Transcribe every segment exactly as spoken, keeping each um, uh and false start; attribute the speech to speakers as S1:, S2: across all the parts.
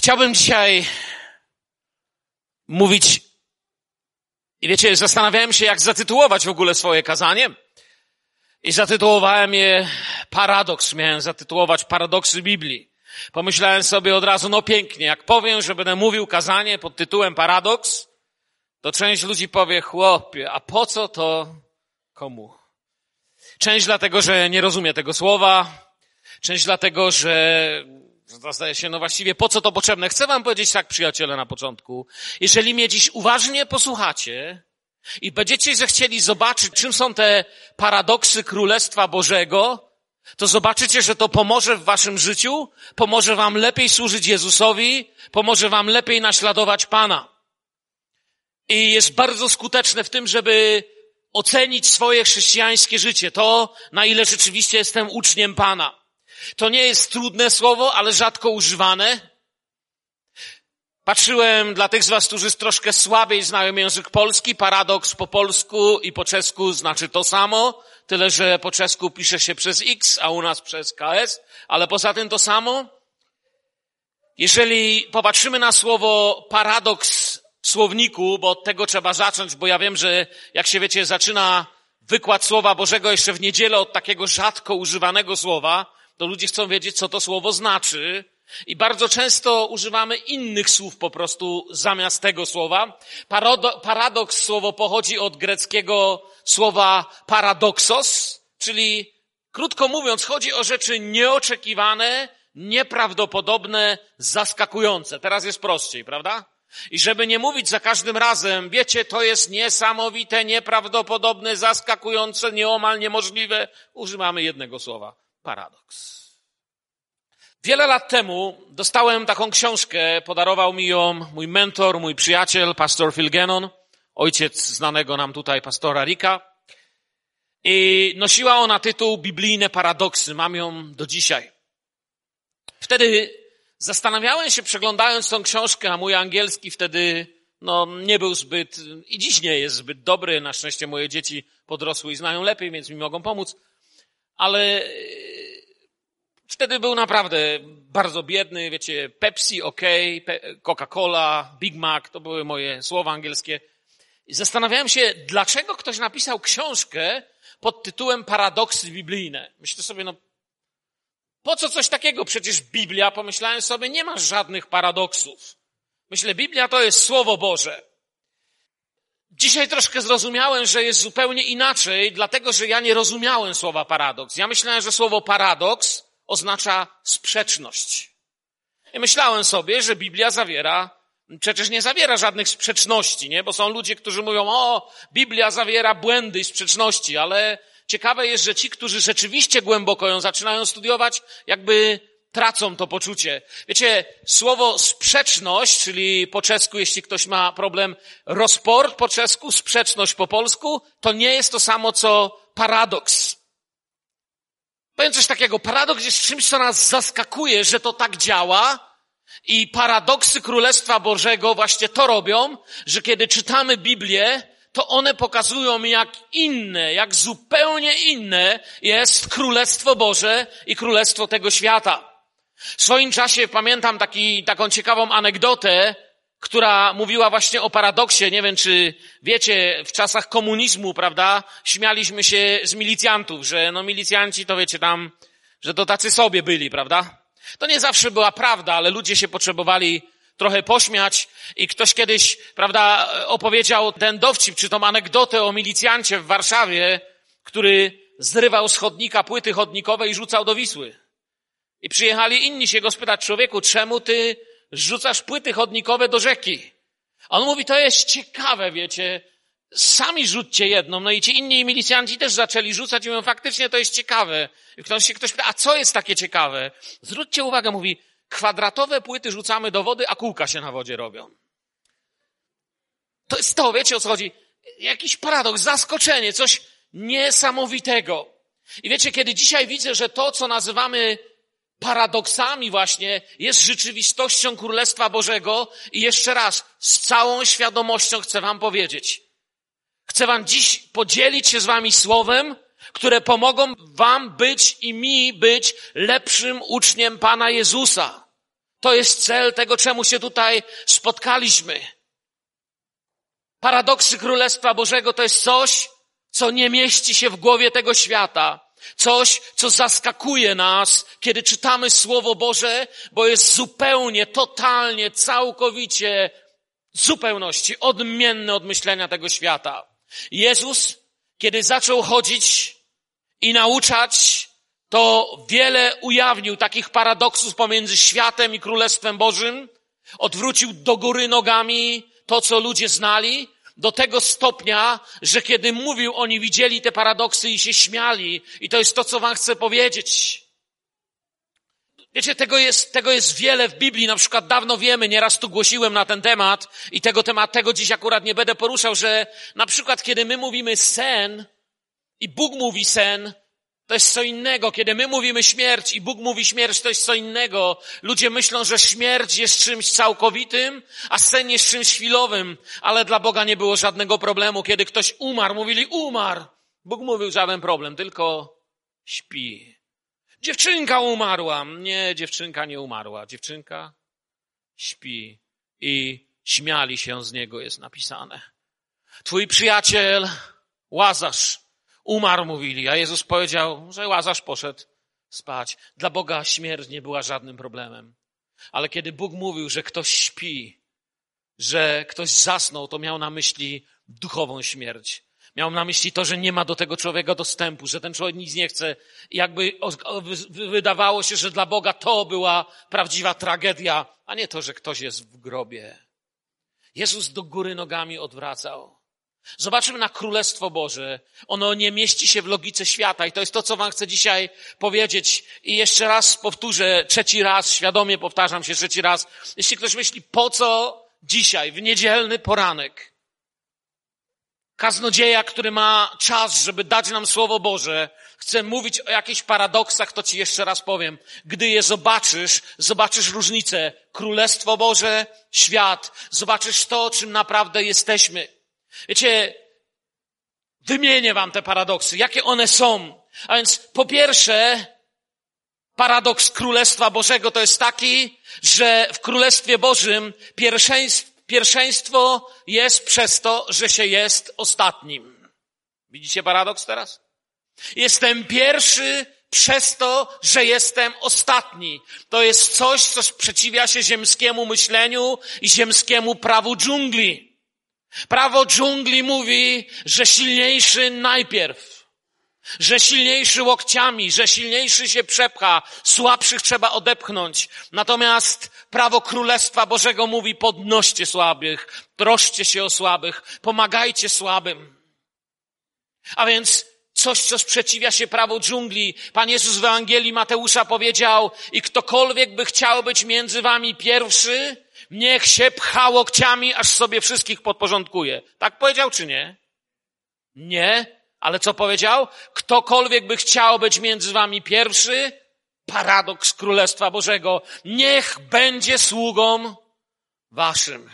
S1: Chciałbym dzisiaj mówić, i wiecie, zastanawiałem się, jak zatytułować w ogóle swoje kazanie. I zatytułowałem je Paradoks. Miałem zatytułować Paradoksy Biblii. Pomyślałem sobie od razu, no pięknie, jak powiem, że będę mówił kazanie pod tytułem Paradoks, to część ludzi powie, chłopie, a po co to komu? Część dlatego, że nie rozumie tego słowa, część dlatego, że zdaje się, no właściwie po co to potrzebne? Chcę wam powiedzieć tak, przyjaciele, na początku. Jeżeli mnie dziś uważnie posłuchacie i będziecie zechcieli zobaczyć, czym są te paradoksy Królestwa Bożego, to zobaczycie, że to pomoże w waszym życiu, pomoże wam lepiej służyć Jezusowi, pomoże wam lepiej naśladować Pana. I jest bardzo skuteczne w tym, żeby ocenić swoje chrześcijańskie życie, to na ile rzeczywiście jestem uczniem Pana. To nie jest trudne słowo, ale rzadko używane. Patrzyłem dla tych z was, którzy troszkę słabiej znają język polski, paradoks po polsku i po czesku znaczy to samo, tyle że po czesku pisze się przez X, a u nas przez K S, ale poza tym to samo. Jeżeli popatrzymy na słowo paradoks w słowniku, bo od tego trzeba zacząć, bo ja wiem, że jak się wiecie, zaczyna wykład Słowa Bożego jeszcze w niedzielę od takiego rzadko używanego słowa, to ludzie chcą wiedzieć, co to słowo znaczy. I bardzo często używamy innych słów po prostu zamiast tego słowa. Parado- paradoks słowo pochodzi od greckiego słowa paradoksos, czyli krótko mówiąc chodzi o rzeczy nieoczekiwane, nieprawdopodobne, zaskakujące. Teraz jest prościej, prawda? I żeby nie mówić za każdym razem, wiecie, to jest niesamowite, nieprawdopodobne, zaskakujące, nieomal niemożliwe, używamy jednego słowa. Paradoks. Wiele lat temu dostałem taką książkę, podarował mi ją mój mentor, mój przyjaciel, pastor Phil Gannon, ojciec znanego nam tutaj pastora Ricka. I nosiła ona tytuł Biblijne paradoksy. Mam ją do dzisiaj. Wtedy zastanawiałem się, przeglądając tą książkę, a mój angielski wtedy no, nie był zbyt, i dziś nie jest zbyt dobry. Na szczęście moje dzieci podrosły i znają lepiej, więc mi mogą pomóc. Ale wtedy był naprawdę bardzo biedny, wiecie, Pepsi, OK, Coca-Cola, Big Mac, to były moje słowa angielskie. I zastanawiałem się, dlaczego ktoś napisał książkę pod tytułem Paradoksy Biblijne. Myślę sobie, no po co coś takiego? Przecież Biblia, pomyślałem sobie, nie ma żadnych paradoksów. Myślę, Biblia to jest Słowo Boże. Dzisiaj troszkę zrozumiałem, że jest zupełnie inaczej, dlatego że ja nie rozumiałem słowa paradoks. Ja myślałem, że słowo paradoks oznacza sprzeczność. I myślałem sobie, że Biblia zawiera, przecież nie zawiera żadnych sprzeczności, nie? Bo są ludzie, którzy mówią, o, Biblia zawiera błędy i sprzeczności, ale ciekawe jest, że ci, którzy rzeczywiście głęboko ją zaczynają studiować, jakby tracą to poczucie. Wiecie, słowo sprzeczność, czyli po czesku, jeśli ktoś ma problem, rozpor po czesku, sprzeczność po polsku, to nie jest to samo, co paradoks. Powiem coś takiego, paradoks jest czymś, co nas zaskakuje, że to tak działa i paradoksy Królestwa Bożego właśnie to robią, że kiedy czytamy Biblię, to one pokazują, jak inne, jak zupełnie inne jest Królestwo Boże i Królestwo tego świata. W swoim czasie pamiętam taki, taką ciekawą anegdotę, która mówiła właśnie o paradoksie. Nie wiem, czy wiecie, w czasach komunizmu, prawda, śmialiśmy się z milicjantów, że no milicjanci to wiecie tam, że to tacy sobie byli, prawda? To nie zawsze była prawda, ale ludzie się potrzebowali trochę pośmiać i ktoś kiedyś, prawda, opowiedział ten dowcip, czy tą anegdotę o milicjancie w Warszawie, który zrywał z chodnika płyty chodnikowe i rzucał do Wisły. I przyjechali inni się go spytać, człowieku, czemu ty rzucasz płyty chodnikowe do rzeki? A on mówi, to jest ciekawe, wiecie, sami rzućcie jedną. No i ci inni milicjanci też zaczęli rzucać i mówią, faktycznie to jest ciekawe. I ktoś się ktoś pyta, a co jest takie ciekawe? Zwróćcie uwagę, mówi, kwadratowe płyty rzucamy do wody, a kółka się na wodzie robią. To jest to, wiecie o co chodzi? Jakiś paradoks, zaskoczenie, coś niesamowitego. I wiecie, kiedy dzisiaj widzę, że to, co nazywamy paradoksami właśnie, jest rzeczywistością Królestwa Bożego i jeszcze raz, z całą świadomością chcę wam powiedzieć. Chcę wam dziś podzielić się z wami słowem, które pomogą wam być i mi być lepszym uczniem Pana Jezusa. To jest cel tego, czemu się tutaj spotkaliśmy. Paradoksy Królestwa Bożego to jest coś, co nie mieści się w głowie tego świata. Coś, co zaskakuje nas, kiedy czytamy Słowo Boże, bo jest zupełnie, totalnie, całkowicie, w zupełności odmienne od myślenia tego świata. Jezus, kiedy zaczął chodzić i nauczać, to wiele ujawnił takich paradoksów pomiędzy światem i Królestwem Bożym. Odwrócił do góry nogami to, co ludzie znali, do tego stopnia, że kiedy mówił, oni widzieli te paradoksy i się śmiali. I to jest to, co wam chcę powiedzieć. Wiecie, tego jest, tego jest wiele w Biblii. Na przykład dawno wiemy, nieraz tu głosiłem na ten temat i tego temat, tego dziś akurat nie będę poruszał, że na przykład kiedy my mówimy sen i Bóg mówi sen, to jest co innego. Kiedy my mówimy śmierć i Bóg mówi śmierć, to jest co innego. Ludzie myślą, że śmierć jest czymś całkowitym, a sen jest czymś chwilowym. Ale dla Boga nie było żadnego problemu. Kiedy ktoś umarł, mówili umarł. Bóg mówił żaden problem, tylko śpi. Dziewczynka umarła. Nie, dziewczynka nie umarła. Dziewczynka śpi. I śmiali się z niego, jest napisane. Twój przyjaciel Łazarz umarł, mówili, a Jezus powiedział, że Łazarz poszedł spać. Dla Boga śmierć nie była żadnym problemem. Ale kiedy Bóg mówił, że ktoś śpi, że ktoś zasnął, to miał na myśli duchową śmierć. Miał na myśli to, że nie ma do tego człowieka dostępu, że ten człowiek nic nie chce. I jakby wydawało się, że dla Boga to była prawdziwa tragedia, a nie to, że ktoś jest w grobie. Jezus do góry nogami odwracał. Zobaczymy na Królestwo Boże. Ono nie mieści się w logice świata i to jest to, co wam chcę dzisiaj powiedzieć. I jeszcze raz powtórzę, trzeci raz, świadomie powtarzam się trzeci raz. Jeśli ktoś myśli, po co dzisiaj, w niedzielny poranek, kaznodzieja, który ma czas, żeby dać nam Słowo Boże, chce mówić o jakichś paradoksach, to ci jeszcze raz powiem. Gdy je zobaczysz, zobaczysz różnicę. Królestwo Boże, świat. Zobaczysz to, czym naprawdę jesteśmy. Wiecie, wymienię wam te paradoksy, jakie one są. A więc po pierwsze, paradoks Królestwa Bożego to jest taki, że w Królestwie Bożym pierwszeństwo, pierwszeństwo jest przez to, że się jest ostatnim. Widzicie paradoks teraz? Jestem pierwszy przez to, że jestem ostatni. To jest coś, co sprzeciwia się ziemskiemu myśleniu i ziemskiemu prawu dżungli. Prawo dżungli mówi, że silniejszy najpierw, że silniejszy łokciami, że silniejszy się przepcha, słabszych trzeba odepchnąć. Natomiast prawo Królestwa Bożego mówi, podnoście słabych, troszcie się o słabych, pomagajcie słabym. A więc coś, co sprzeciwia się prawu dżungli. Pan Jezus w Ewangelii Mateusza powiedział, i ktokolwiek by chciał być między wami pierwszy, niech się pcha łokciami, aż sobie wszystkich podporządkuje. Tak powiedział, czy nie? Nie. Ale co powiedział? Ktokolwiek by chciał być między wami pierwszy, paradoks Królestwa Bożego, niech będzie sługą waszym.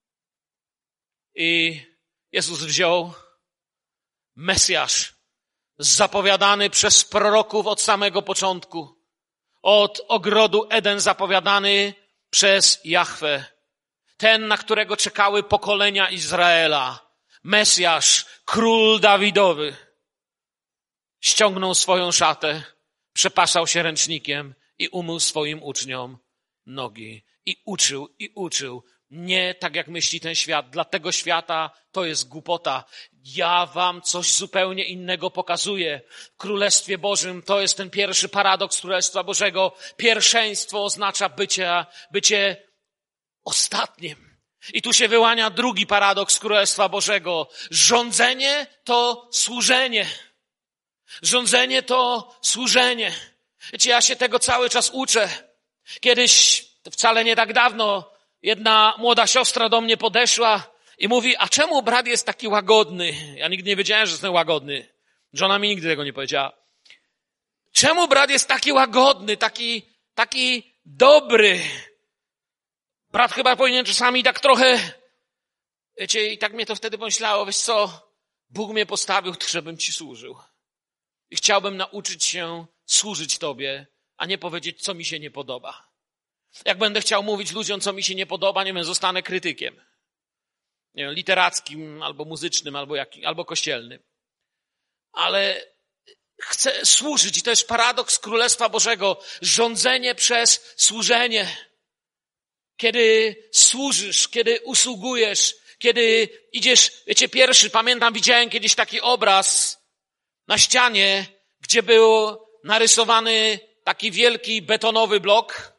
S1: I Jezus wziął Mesjasz, zapowiadany przez proroków od samego początku, od ogrodu Eden zapowiadany przez Jahwe. Ten, na którego czekały pokolenia Izraela. Mesjasz, król Dawidowy. Ściągnął swoją szatę, przepasał się ręcznikiem i umył swoim uczniom nogi. I uczył, i uczył. Nie tak, jak myśli ten świat. Dla tego świata to jest głupota. Ja wam coś zupełnie innego pokazuję. W Królestwie Bożym to jest ten pierwszy paradoks Królestwa Bożego. Pierwszeństwo oznacza bycie, bycie ostatnim. I tu się wyłania drugi paradoks Królestwa Bożego. Rządzenie to służenie. Rządzenie to służenie. Wiecie, ja się tego cały czas uczę. Kiedyś, wcale nie tak dawno, jedna młoda siostra do mnie podeszła i mówi, a czemu brat jest taki łagodny? Ja nigdy nie wiedziałem, że jestem łagodny. Żona mi nigdy tego nie powiedziała. Czemu brat jest taki łagodny, taki, taki dobry? Brat chyba powinien czasami tak trochę, wiecie, i tak mnie to wtedy pomyślało, wiesz co, Bóg mnie postawił, żebym ci służył. I chciałbym nauczyć się służyć tobie, a nie powiedzieć, co mi się nie podoba. Jak będę chciał mówić ludziom, co mi się nie podoba, nie wiem, zostanę krytykiem. Nie wiem, literackim, albo muzycznym, albo, jak, albo kościelnym. Ale chcę służyć i to jest paradoks Królestwa Bożego. Rządzenie przez służenie. Kiedy służysz, kiedy usługujesz, kiedy idziesz, wiecie, pierwszy, pamiętam, widziałem kiedyś taki obraz na ścianie, gdzie był narysowany taki wielki betonowy blok.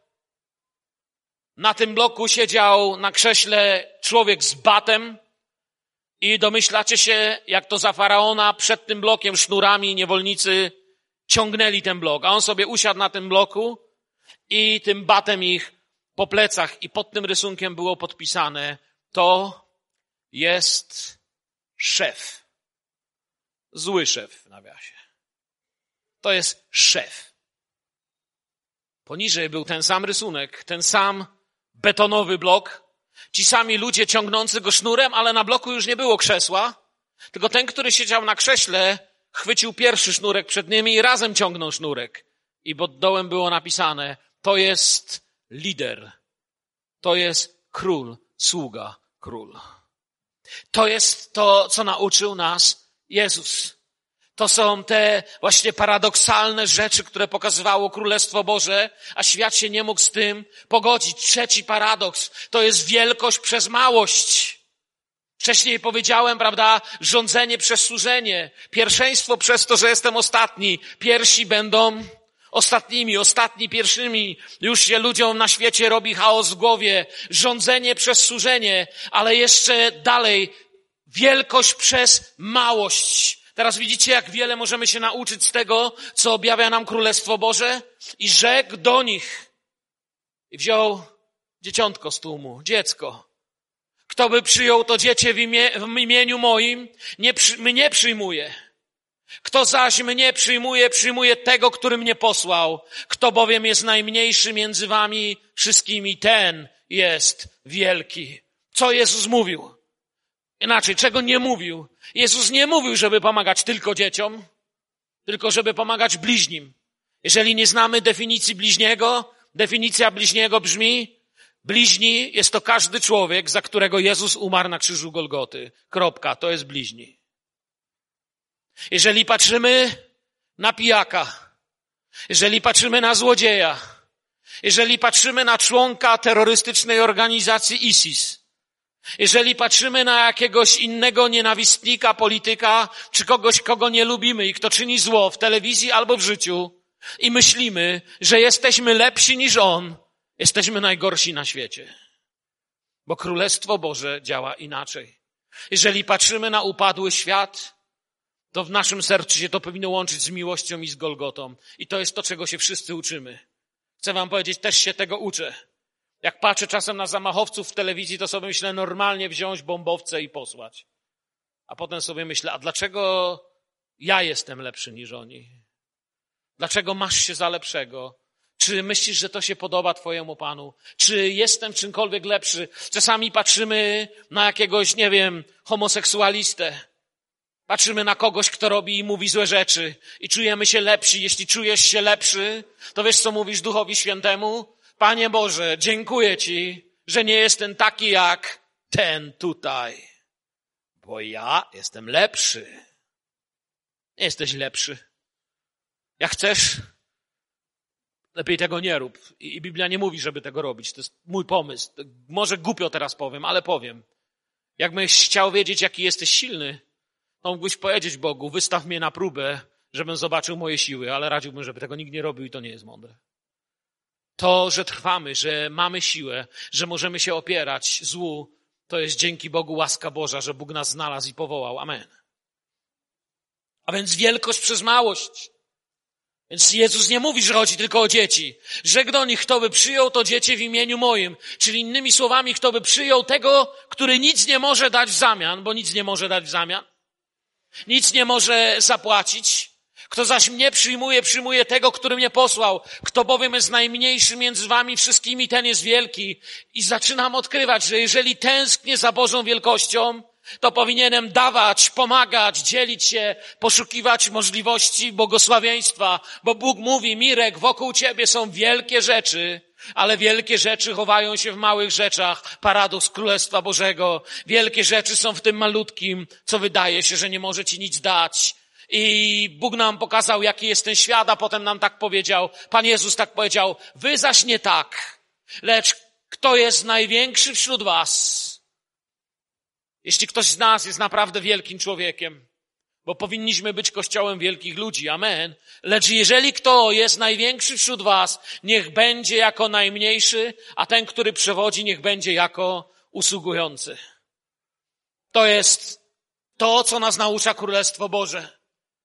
S1: Na tym bloku siedział na krześle człowiek z batem i domyślacie się, jak to za faraona przed tym blokiem sznurami niewolnicy ciągnęli ten blok, a on sobie usiadł na tym bloku i tym batem ich po plecach i pod tym rysunkiem było podpisane: to jest szef. Zły szef w nawiasie. To jest szef. Poniżej był ten sam rysunek, ten sam betonowy blok. Ci sami ludzie ciągnący go sznurem, ale na bloku już nie było krzesła, tylko ten, który siedział na krześle, chwycił pierwszy sznurek przed nimi i razem ciągnął sznurek. I pod dołem było napisane: to jest lider. To jest król, sługa, król. To jest to, co nauczył nas Jezus. To są te właśnie paradoksalne rzeczy, które pokazywało Królestwo Boże, a świat się nie mógł z tym pogodzić. Trzeci paradoks to jest wielkość przez małość. Wcześniej powiedziałem, prawda, rządzenie przez służenie, pierwszeństwo przez to, że jestem ostatni. Pierwsi będą ostatnimi, ostatni pierwszymi. Już się ludziom na świecie robi chaos w głowie. Rządzenie przez służenie, ale jeszcze dalej wielkość przez małość. Teraz widzicie, jak wiele możemy się nauczyć z tego, co objawia nam Królestwo Boże. I rzekł do nich i wziął dzieciątko z tłumu, dziecko. Kto by przyjął to dziecię w, imię, w imieniu moim, nie przy, mnie przyjmuje. Kto zaś mnie przyjmuje, przyjmuje tego, który mnie posłał. Kto bowiem jest najmniejszy między wami wszystkimi, ten jest wielki. Co Jezus mówił? Inaczej, czego nie mówił? Jezus nie mówił, żeby pomagać tylko dzieciom, tylko żeby pomagać bliźnim. Jeżeli nie znamy definicji bliźniego, definicja bliźniego brzmi: bliźni jest to każdy człowiek, za którego Jezus umarł na krzyżu Golgoty. Kropka, to jest bliźni. Jeżeli patrzymy na pijaka, jeżeli patrzymy na złodzieja, jeżeli patrzymy na członka terrorystycznej organizacji ISIS, jeżeli patrzymy na jakiegoś innego nienawistnika, polityka, czy kogoś, kogo nie lubimy i kto czyni zło w telewizji albo w życiu i myślimy, że jesteśmy lepsi niż on, jesteśmy najgorsi na świecie. Bo Królestwo Boże działa inaczej. Jeżeli patrzymy na upadły świat, to w naszym sercu się to powinno łączyć z miłością i z Golgotą. I to jest to, czego się wszyscy uczymy. Chcę wam powiedzieć, też się tego uczę. Jak patrzę czasem na zamachowców w telewizji, to sobie myślę, normalnie wziąć bombowce i posłać. A potem sobie myślę, a dlaczego ja jestem lepszy niż oni? Dlaczego masz się za lepszego? Czy myślisz, że to się podoba Twojemu Panu? Czy jestem czymkolwiek lepszy? Czasami patrzymy na jakiegoś, nie wiem, homoseksualistę. Patrzymy na kogoś, kto robi i mówi złe rzeczy i czujemy się lepsi. Jeśli czujesz się lepszy, to wiesz, co mówisz Duchowi Świętemu? Panie Boże, dziękuję Ci, że nie jestem taki jak ten tutaj, bo ja jestem lepszy. Nie jesteś lepszy. Jak chcesz, lepiej tego nie rób. I Biblia nie mówi, żeby tego robić. To jest mój pomysł. Może głupio teraz powiem, ale powiem. Jakbyś chciał wiedzieć, jaki jesteś silny, to mógłbyś powiedzieć Bogu: wystaw mnie na próbę, żebym zobaczył moje siły, ale radziłbym, żeby tego nikt nie robił i to nie jest mądre. To, że trwamy, że mamy siłę, że możemy się opierać złu, to jest dzięki Bogu łaska Boża, że Bóg nas znalazł i powołał. Amen. A więc wielkość przez małość. Więc Jezus nie mówi, że chodzi tylko o dzieci. Rzekł do nich: kto by przyjął to dziecię w imieniu moim. Czyli innymi słowami, kto by przyjął tego, który nic nie może dać w zamian, bo nic nie może dać w zamian. Nic nie może zapłacić. Kto zaś mnie przyjmuje, przyjmuje tego, który mnie posłał. Kto bowiem jest najmniejszy między wami wszystkimi, ten jest wielki. I zaczynam odkrywać, że jeżeli tęsknię za Bożą wielkością, to powinienem dawać, pomagać, dzielić się, poszukiwać możliwości błogosławieństwa. Bo Bóg mówi: Mirek, wokół ciebie są wielkie rzeczy, Ale wielkie rzeczy chowają się w małych rzeczach. Paradoks Królestwa Bożego. Wielkie rzeczy są w tym malutkim, co wydaje się, że nie może ci nic dać. I Bóg nam pokazał, jaki jest ten świat, a potem nam tak powiedział. Pan Jezus tak powiedział, wy zaś nie tak. Lecz kto jest największy wśród was? Jeśli ktoś z nas jest naprawdę wielkim człowiekiem, bo powinniśmy być kościołem wielkich ludzi, amen. Lecz jeżeli kto jest największy wśród was, niech będzie jako najmniejszy, a ten, który przewodzi, niech będzie jako usługujący. To jest to, co nas naucza Królestwo Boże.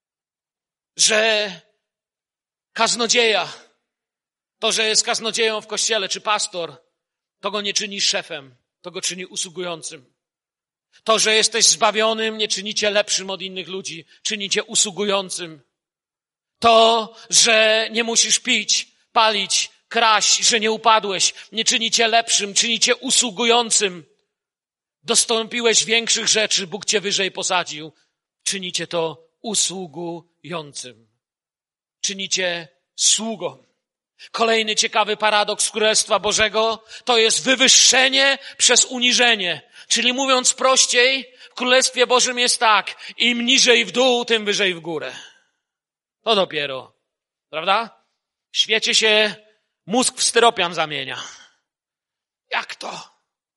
S1: Że kaznodzieja, to, że jest kaznodzieją w kościele, czy pastor, to go nie czyni szefem, to go czyni usługującym. To, że jesteś zbawionym, nie czyni cię lepszym od innych ludzi, czyni cię usługującym. To, że nie musisz pić, palić, kraść, że nie upadłeś, nie czyni cię lepszym, czyni cię usługującym. Dostąpiłeś większych rzeczy, Bóg cię wyżej posadził, czyni cię to usługującym. Czyni cię sługą. Kolejny ciekawy paradoks Królestwa Bożego to jest wywyższenie przez uniżenie. Czyli mówiąc prościej, w Królestwie Bożym jest tak, im niżej w dół, tym wyżej w górę. To dopiero, prawda? W świecie się mózg w styropian zamienia. Jak to?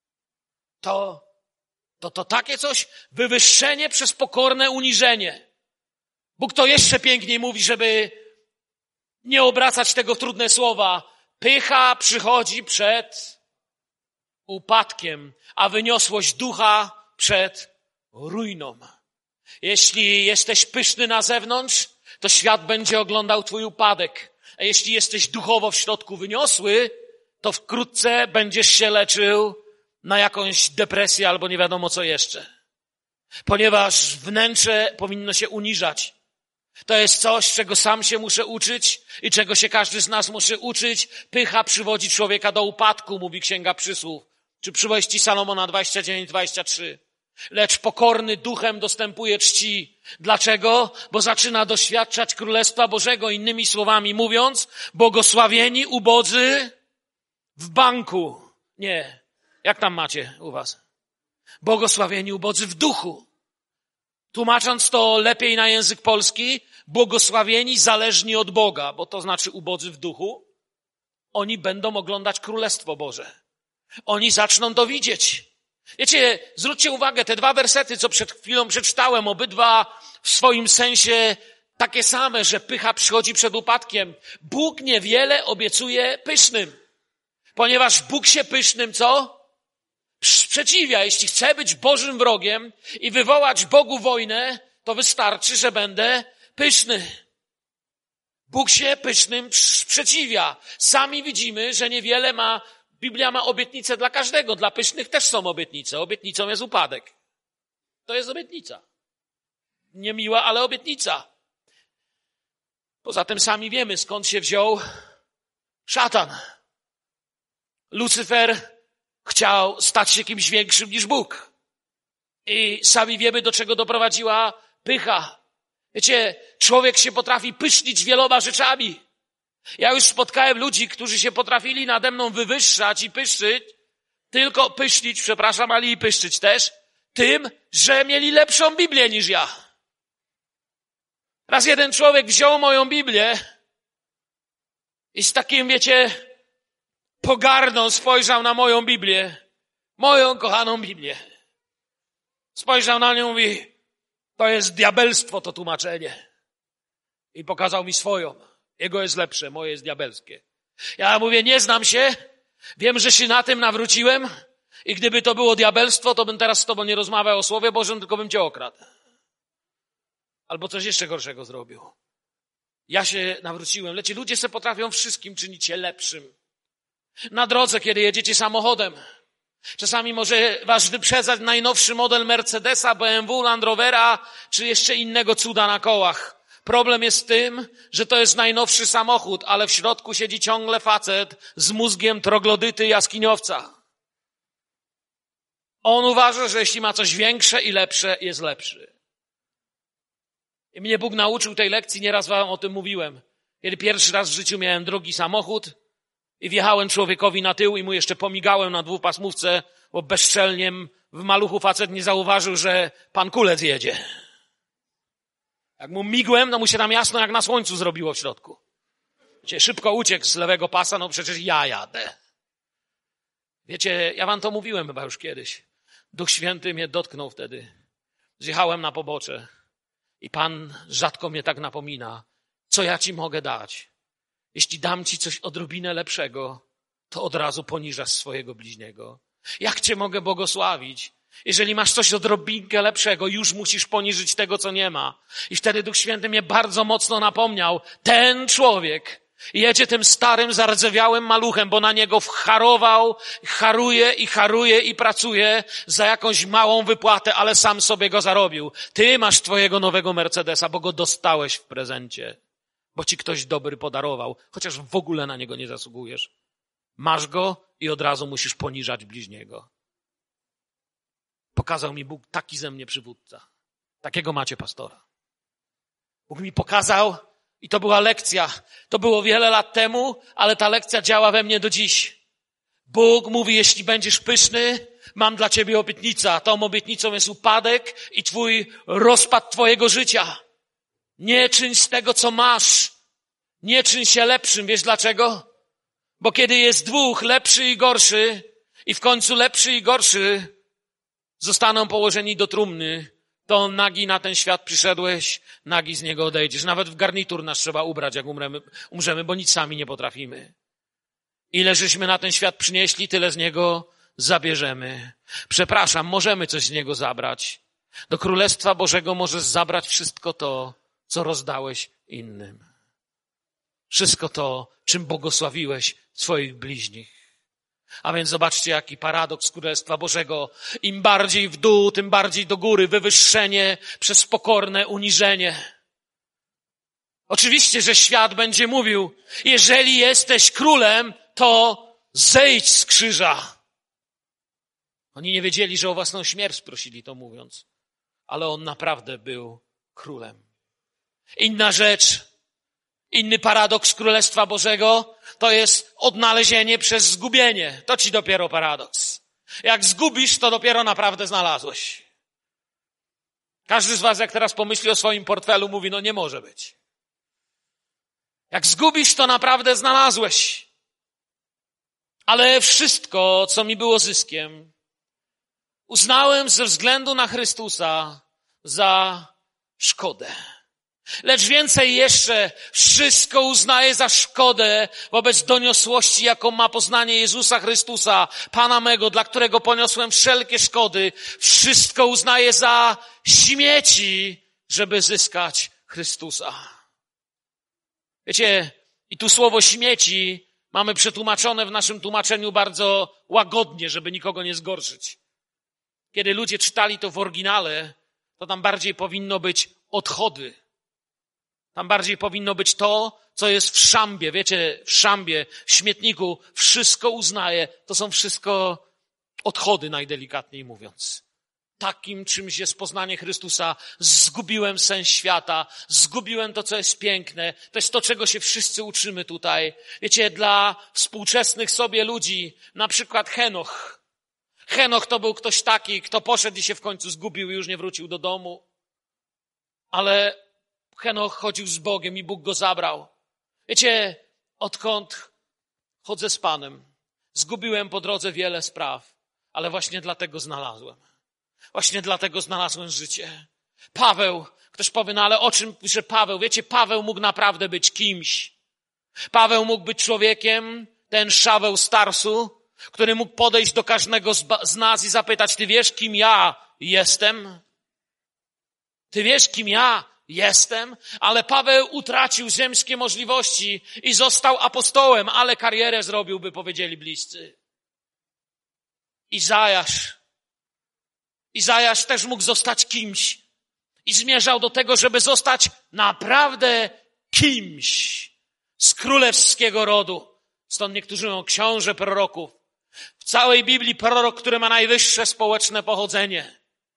S1: To, to, to takie coś? Wywyższenie przez pokorne uniżenie. Bóg to jeszcze piękniej mówi, żeby nie obracać tego w trudne słowa. Pycha przychodzi przed upadkiem, a wyniosłość ducha przed ruiną. Jeśli jesteś pyszny na zewnątrz, to świat będzie oglądał twój upadek. A jeśli jesteś duchowo w środku wyniosły, to wkrótce będziesz się leczył na jakąś depresję albo nie wiadomo co jeszcze. Ponieważ wnętrze powinno się uniżać. To jest coś, czego sam się muszę uczyć i czego się każdy z nas musi uczyć. Pycha przywodzi człowieka do upadku, mówi Księga Przysłów. Czy przypowieści Salomona dwadzieścia dziewięć dwadzieścia trzy. Lecz pokorny duchem dostępuje czci. Dlaczego? Bo zaczyna doświadczać Królestwa Bożego. Innymi słowami mówiąc, błogosławieni ubodzy w banku. Nie. Jak tam macie u was? Błogosławieni ubodzy w duchu. Tłumacząc to lepiej na język polski, błogosławieni zależni od Boga, bo to znaczy ubodzy w duchu. Oni będą oglądać Królestwo Boże. Oni zaczną to widzieć. Wiecie, zwróćcie uwagę, te dwa wersety, co przed chwilą przeczytałem, obydwa w swoim sensie takie same, że pycha przychodzi przed upadkiem. Bóg niewiele obiecuje pysznym, ponieważ Bóg się pysznym, co? Sprzeciwia. Jeśli chcę być Bożym wrogiem i wywołać Bogu wojnę, to wystarczy, że będę pyszny. Bóg się pysznym sprzeciwia. Sami widzimy, że niewiele ma, Biblia ma obietnice dla każdego. Dla pysznych też są obietnice. Obietnicą jest upadek. To jest obietnica. Niemiła, ale obietnica. Poza tym sami wiemy, skąd się wziął szatan. Lucyfer chciał stać się kimś większym niż Bóg. I sami wiemy, do czego doprowadziła pycha. Wiecie, człowiek się potrafi pysznić wieloma rzeczami. Ja już spotkałem ludzi, którzy się potrafili nade mną wywyższać i pyszczyć, tylko pysznić, przepraszam, ale i pyszczyć też, tym, że mieli lepszą Biblię niż ja. Raz jeden człowiek wziął moją Biblię i z takim, wiecie, pogardą spojrzał na moją Biblię, moją kochaną Biblię. Spojrzał na nią i mówi, to jest diabelstwo to tłumaczenie. I pokazał mi swoją. Jego jest lepsze, moje jest diabelskie. Ja mówię, nie znam się, wiem, że się na tym nawróciłem i gdyby to było diabelstwo, to bym teraz z tobą nie rozmawiał o Słowie Bożym, tylko bym cię okradł. Albo coś jeszcze gorszego zrobił. Ja się nawróciłem. Lecie ludzie se potrafią wszystkim czynić się lepszym. Na drodze, kiedy jedziecie samochodem, czasami może was wyprzedzać najnowszy model Mercedesa, B M W, Land Rovera, czy jeszcze innego cuda na kołach. Problem jest w tym, że to jest najnowszy samochód, ale w środku siedzi ciągle facet z mózgiem troglodyty jaskiniowca. On uważa, że jeśli ma coś większe i lepsze, jest lepszy. I mnie Bóg nauczył tej lekcji, nieraz wam o tym mówiłem. Kiedy pierwszy raz w życiu miałem drogi samochód I wjechałem człowiekowi na tył i mu jeszcze pomigałem na dwupasmówce, bo bezczelnie w maluchu facet nie zauważył, że pan kulec jedzie. Jak mu migłem, no mu się tam jasno jak na słońcu zrobiło w środku. Wiecie, szybko uciekł z lewego pasa, no przecież ja jadę. Wiecie, ja wam to mówiłem chyba już kiedyś. Duch Święty mnie dotknął wtedy. Zjechałem na pobocze i Pan rzadko mnie tak napomina. Co ja ci mogę dać? Jeśli dam ci coś odrobinę lepszego, to od razu poniżasz swojego bliźniego. Jak cię mogę błogosławić? Jeżeli masz coś odrobinkę lepszego, już musisz poniżyć tego, co nie ma. I wtedy Duch Święty mnie bardzo mocno napomniał. Ten człowiek jedzie tym starym, zardzewiałym maluchem, bo na niego wcharował, charuje i charuje i pracuje za jakąś małą wypłatę, ale sam sobie go zarobił. Ty masz twojego nowego Mercedesa, bo go dostałeś w prezencie, bo ci ktoś dobry podarował, chociaż w ogóle na niego nie zasługujesz. Masz go i od razu musisz poniżać bliźniego. Pokazał mi Bóg taki ze mnie przywódca. Takiego macie pastora. Bóg mi pokazał i to była lekcja. To było wiele lat temu, ale ta lekcja działa we mnie do dziś. Bóg mówi, jeśli będziesz pyszny, mam dla ciebie obietnicę. A tą obietnicą jest upadek i twój rozpad twojego życia. Nie czyń z tego, co masz. Nie czyń się lepszym. Wiesz dlaczego? Bo kiedy jest dwóch, lepszy i gorszy, i w końcu lepszy i gorszy zostaną położeni do trumny, to nagi na ten świat przyszedłeś, nagi z niego odejdziesz. Nawet w garnitur nas trzeba ubrać, jak umremy, umrzemy, bo nic sami nie potrafimy. Ile żeśmy na ten świat przynieśli, tyle z niego zabierzemy. Przepraszam, możemy coś z niego zabrać. Do Królestwa Bożego możesz zabrać wszystko to, co rozdałeś innym. Wszystko to, czym błogosławiłeś swoich bliźnich. A więc zobaczcie, jaki paradoks Królestwa Bożego. Im bardziej w dół, tym bardziej do góry. Wywyższenie przez pokorne uniżenie. Oczywiście, że świat będzie mówił, jeżeli jesteś królem, to zejdź z krzyża. Oni nie wiedzieli, że o własną śmierć prosili to mówiąc. Ale on naprawdę był królem. Inna rzecz, inny paradoks Królestwa Bożego to jest odnalezienie przez zgubienie. To ci dopiero paradoks. Jak zgubisz, to dopiero naprawdę znalazłeś. Każdy z was, jak teraz pomyśli o swoim portfelu, mówi, no nie może być. Jak zgubisz, to naprawdę znalazłeś. Ale wszystko, co mi było zyskiem, uznałem ze względu na Chrystusa za szkodę. Lecz więcej jeszcze, wszystko uznaję za szkodę wobec doniosłości, jaką ma poznanie Jezusa Chrystusa, Pana mego, dla którego poniosłem wszelkie szkody. Wszystko uznaję za śmieci, żeby zyskać Chrystusa. Wiecie, i tu słowo śmieci mamy przetłumaczone w naszym tłumaczeniu bardzo łagodnie, żeby nikogo nie zgorszyć. Kiedy ludzie czytali to w oryginale, to tam bardziej powinno być odchody. Tam bardziej powinno być to, co jest w szambie. Wiecie, w szambie, w śmietniku wszystko uznaje. To są wszystko odchody, najdelikatniej mówiąc. Takim czymś jest poznanie Chrystusa. Zgubiłem sens świata. Zgubiłem to, co jest piękne. To jest to, czego się wszyscy uczymy tutaj. Wiecie, dla współczesnych sobie ludzi, na przykład Henoch. Henoch to był ktoś taki, kto poszedł i się w końcu zgubił i już nie wrócił do domu. Ale Henoch chodził z Bogiem i Bóg go zabrał. Wiecie, odkąd chodzę z Panem, zgubiłem po drodze wiele spraw, ale właśnie dlatego znalazłem. Właśnie dlatego znalazłem życie. Paweł, ktoś powie, no ale o czym pisze Paweł? Wiecie, Paweł mógł naprawdę być kimś. Paweł mógł być człowiekiem, ten Szaweł z Tarsu, który mógł podejść do każdego z nas i zapytać, ty wiesz, kim ja jestem? Ty wiesz, kim ja jestem? Ale Paweł utracił ziemskie możliwości i został apostołem, ale karierę zrobił, by powiedzieli bliscy. Izajasz. Izajasz też mógł zostać kimś i zmierzał do tego, żeby zostać naprawdę kimś z królewskiego rodu. Stąd niektórzy mówią książę proroków. W całej Biblii prorok, który ma najwyższe społeczne pochodzenie.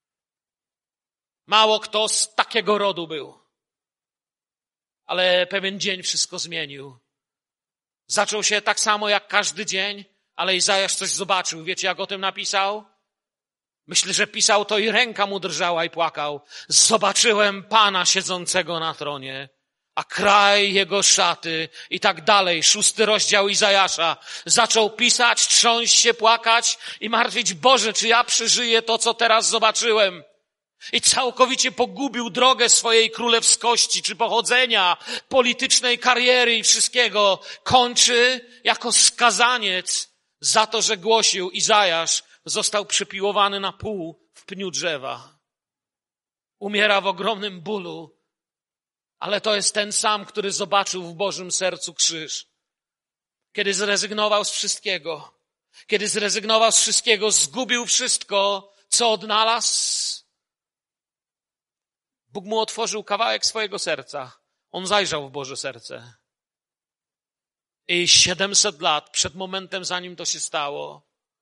S1: Mało kto z takiego rodu był. Ale pewien dzień wszystko zmienił. Zaczął się tak samo jak każdy dzień, ale Izajasz coś zobaczył. Wiecie, jak o tym napisał? Myślę, że pisał to i ręka mu drżała i płakał. Zobaczyłem Pana siedzącego na tronie, a kraj jego szaty i tak dalej. Szósty rozdział Izajasza. Zaczął pisać, trząść się, płakać i martwić, Boże, czy ja przeżyję to, co teraz zobaczyłem? I całkowicie pogubił drogę swojej królewskości, czy pochodzenia, politycznej kariery i wszystkiego. Kończy jako skazaniec za to, że głosił. Izajasz został przypiłowany na pół w pniu drzewa. Umiera w ogromnym bólu, ale to jest ten sam, który zobaczył w Bożym sercu krzyż. Kiedy zrezygnował z wszystkiego, kiedy zrezygnował z wszystkiego, zgubił wszystko, co odnalazł. Bóg mu otworzył kawałek swojego serca. On zajrzał w Boże serce. I siedemset lat przed momentem, zanim to się stało,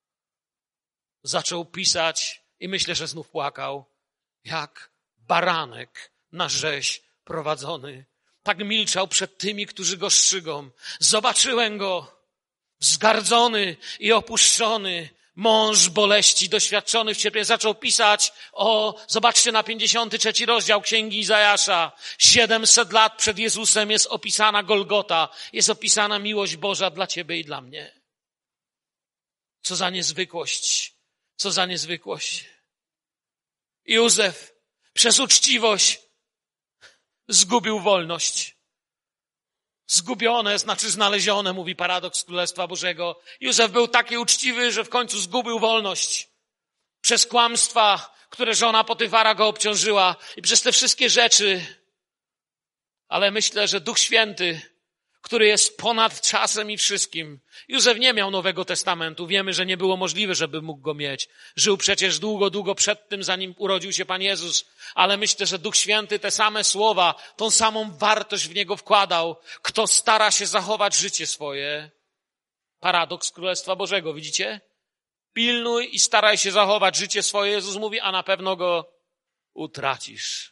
S1: zaczął pisać i myślę, że znów płakał, jak baranek na rzeź prowadzony. Tak milczał przed tymi, którzy go strzygą. Zobaczyłem go, zgardzony i opuszczony, mąż boleści, doświadczony w cierpieniu. Zaczął pisać o, zobaczcie na pięćdziesiąty trzeci rozdział Księgi Izajasza. siedemset lat przed Jezusem jest opisana Golgota, jest opisana miłość Boża dla ciebie i dla mnie. Co za niezwykłość, co za niezwykłość. Józef przez uczciwość zgubił wolność. Zgubione znaczy znalezione, mówi paradoks Królestwa Bożego. Józef był taki uczciwy, że w końcu zgubił wolność. Przez kłamstwa, które żona Potyfara go obciążyła i przez te wszystkie rzeczy. Ale myślę, że Duch Święty, który jest ponad czasem i wszystkim. Józef nie miał Nowego Testamentu. Wiemy, że nie było możliwe, żeby mógł go mieć. Żył przecież długo, długo przed tym, zanim urodził się Pan Jezus. Ale myślę, że Duch Święty te same słowa, tą samą wartość w niego wkładał. Kto stara się zachować życie swoje. Paradoks Królestwa Bożego, widzicie? Pilnuj i staraj się zachować życie swoje, Jezus mówi, a na pewno go utracisz.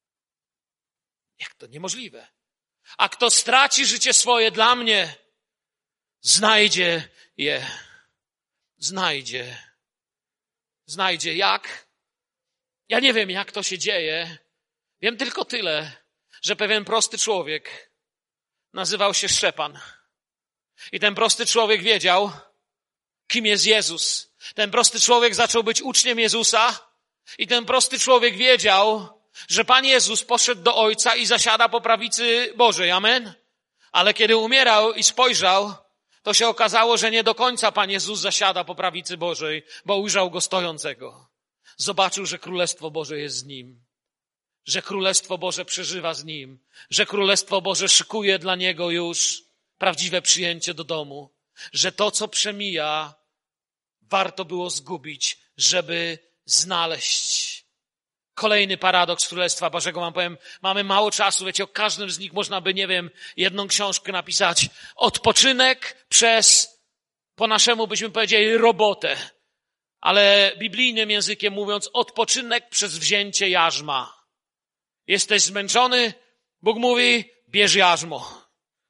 S1: Jak to niemożliwe? A kto straci życie swoje dla mnie, znajdzie je. Znajdzie. Znajdzie. Jak? Ja nie wiem, jak to się dzieje. Wiem tylko tyle, że pewien prosty człowiek nazywał się Szczepan. I ten prosty człowiek wiedział, kim jest Jezus. Ten prosty człowiek zaczął być uczniem Jezusa i ten prosty człowiek wiedział, że Pan Jezus poszedł do Ojca i zasiada po prawicy Bożej. Amen? Ale kiedy umierał i spojrzał, to się okazało, że nie do końca Pan Jezus zasiada po prawicy Bożej, bo ujrzał Go stojącego. Zobaczył, że Królestwo Boże jest z Nim. Że Królestwo Boże przeżywa z Nim. Że Królestwo Boże szykuje dla Niego już prawdziwe przyjęcie do domu. Że to, co przemija, warto było zgubić, żeby znaleźć. Kolejny paradoks Królestwa Bożego, wam powiem, mamy mało czasu, wiecie, o każdym z nich można by, nie wiem, jedną książkę napisać. Odpoczynek przez, po naszemu byśmy powiedzieli, robotę. Ale biblijnym językiem mówiąc, odpoczynek przez wzięcie jarzma. Jesteś zmęczony? Bóg mówi, bierz jarzmo.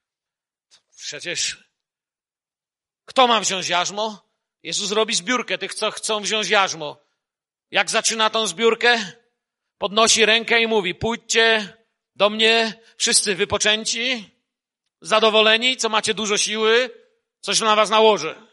S1: Przecież kto ma wziąć jarzmo? Jezus robi zbiórkę tych, co chcą wziąć jarzmo. Jak zaczyna tą zbiórkę? Podnosi rękę i mówi, pójdźcie do mnie wszyscy wypoczęci, zadowoleni, co macie dużo siły, coś na was nałożę.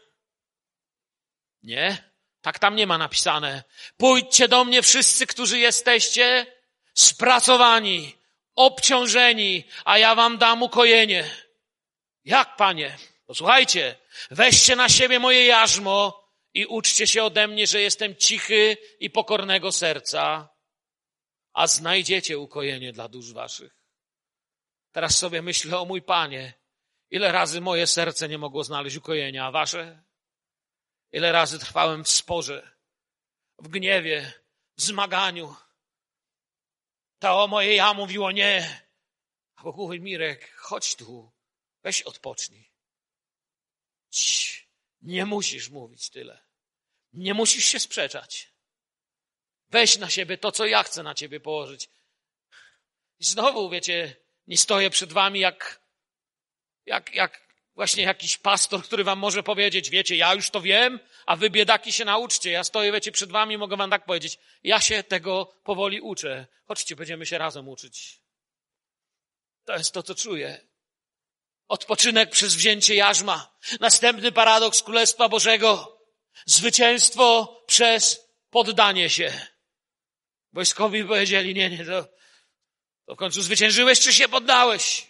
S1: Nie, tak tam nie ma napisane. Pójdźcie do mnie wszyscy, którzy jesteście spracowani, obciążeni, a ja wam dam ukojenie. Jak, Panie? Posłuchajcie, weźcie na siebie moje jarzmo i uczcie się ode mnie, że jestem cichy i pokornego serca, a znajdziecie ukojenie dla dusz waszych. Teraz sobie myślę, o mój Panie, ile razy moje serce nie mogło znaleźć ukojenia, a wasze? Ile razy trwałem w sporze, w gniewie, w zmaganiu. To moje ja mówiło nie. A Bóg mówi, Mirek, chodź tu, weź odpocznij. Cii, nie musisz mówić tyle. Nie musisz się sprzeczać. Weź na siebie to, co ja chcę na ciebie położyć. I znowu, wiecie, nie stoję przed wami jak, jak, jak właśnie jakiś pastor, który wam może powiedzieć, wiecie, ja już to wiem, a wy biedaki się nauczcie. Ja stoję, wiecie, przed wami, mogę wam tak powiedzieć. Ja się tego powoli uczę. Chodźcie, będziemy się razem uczyć. To jest to, co czuję. Odpoczynek przez wzięcie jarzma. Następny paradoks Królestwa Bożego. Zwycięstwo przez poddanie się. Wojskowi powiedzieli, nie, nie, to, to w końcu zwyciężyłeś, czy się poddałeś?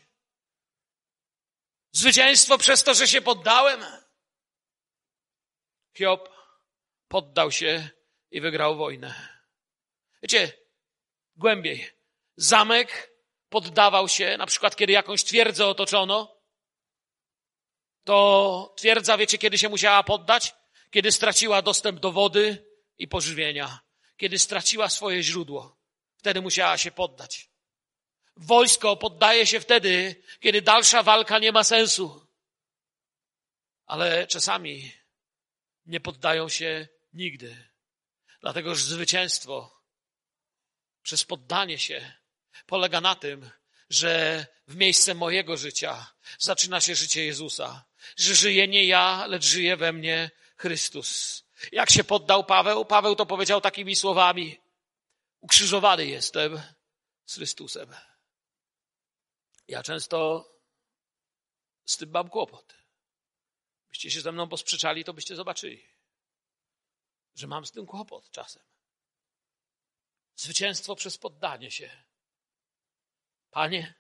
S1: Zwycięstwo przez to, że się poddałem. Hiob poddał się i wygrał wojnę. Wiecie, głębiej. Zamek poddawał się, na przykład kiedy jakąś twierdzę otoczono, to twierdza, wiecie, kiedy się musiała poddać? Kiedy straciła dostęp do wody i pożywienia. Kiedy straciła swoje źródło. Wtedy musiała się poddać. Wojsko poddaje się wtedy, kiedy dalsza walka nie ma sensu. Ale czasami nie poddają się nigdy. Dlatego, że zwycięstwo przez poddanie się polega na tym, że w miejsce mojego życia zaczyna się życie Jezusa. Że żyje nie ja, lecz żyje we mnie Chrystus. Jak się poddał Paweł? Paweł to powiedział takimi słowami. Ukrzyżowany jestem z Chrystusem. Ja często z tym mam kłopot. Byście się ze mną posprzeczali, to byście zobaczyli, że mam z tym kłopot czasem. Zwycięstwo przez poddanie się. Panie,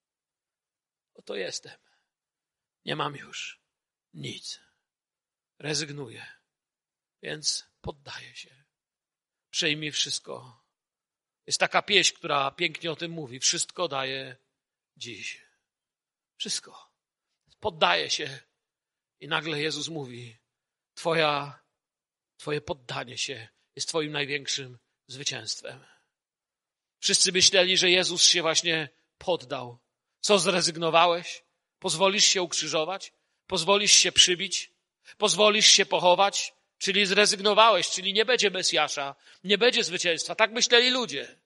S1: oto jestem. Nie mam już nic. Rezygnuję. Więc poddaję się. Przejmij wszystko. Jest taka pieśń, która pięknie o tym mówi. Wszystko daję dziś. Wszystko. Poddaję się. I nagle Jezus mówi, Twoja, Twoje poddanie się jest Twoim największym zwycięstwem. Wszyscy myśleli, że Jezus się właśnie poddał. Co zrezygnowałeś? Pozwolisz się ukrzyżować? Pozwolisz się przybić? Pozwolisz się pochować? Czyli zrezygnowałeś, czyli nie będzie Mesjasza, nie będzie zwycięstwa. Tak myśleli ludzie.